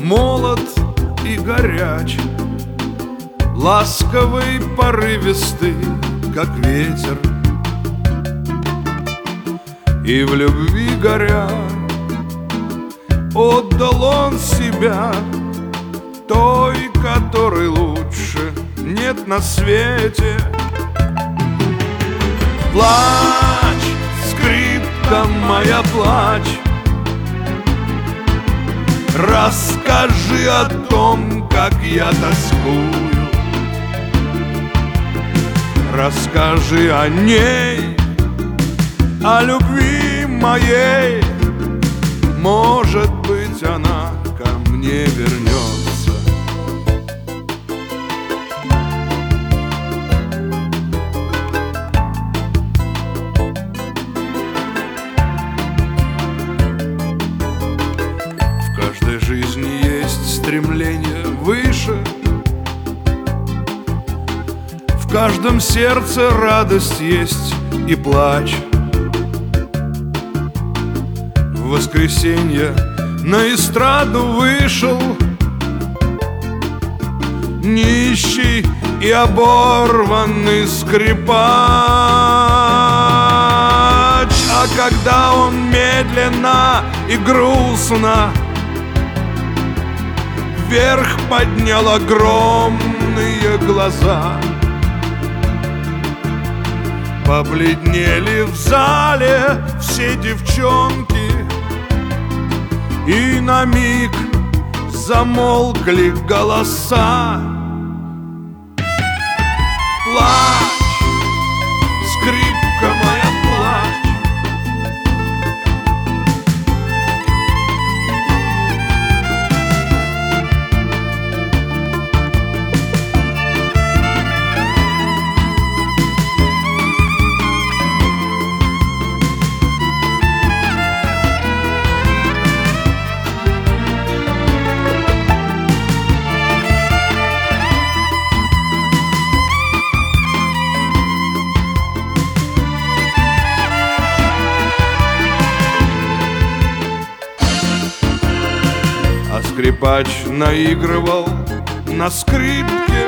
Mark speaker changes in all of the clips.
Speaker 1: молод и горяч, ласковый, порывистый, как ветер. И в любви горя отдал он себя той, которой лучше нет на свете. Плачь, скрипка моя, плачь, расскажи о том, как я тоскую. Расскажи о ней, о любви моей. Может быть, она ко мне вернется. В каждой жизни есть стремление выше, в каждом сердце радость есть и плач. В воскресенье на эстраду вышел нищий и оборванный скрипач. А когда он медленно и грустно вверх поднял огромные глаза, побледнели в зале все девчонки, и на миг замолкли голоса. Плачь, скрипка моя, плачь. Скрипач наигрывал на скрипке,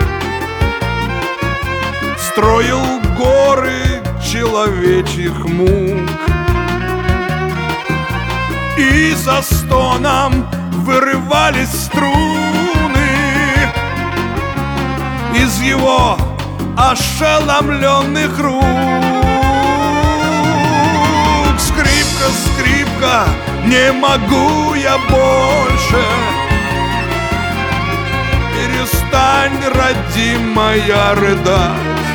Speaker 1: строил горы человечьих мук, и за стоном вырывались струны из его ошеломленных рук. Скрипка, скрипка, не могу я больше. Перестань, родимая, рыдать.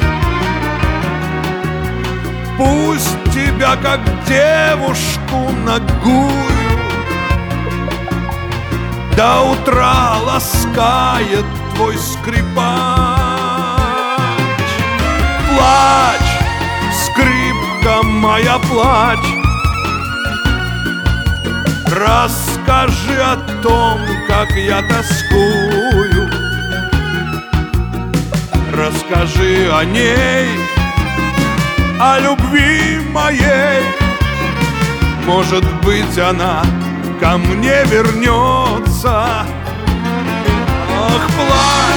Speaker 1: Пусть тебя, как девушку нагую, до утра ласкает твой скрипач. Плачь, скрипка моя, плачь. Расскажи о том, как я тоскую. Расскажи о ней, о любви моей. Может быть, она ко мне вернется. Ах, плачь.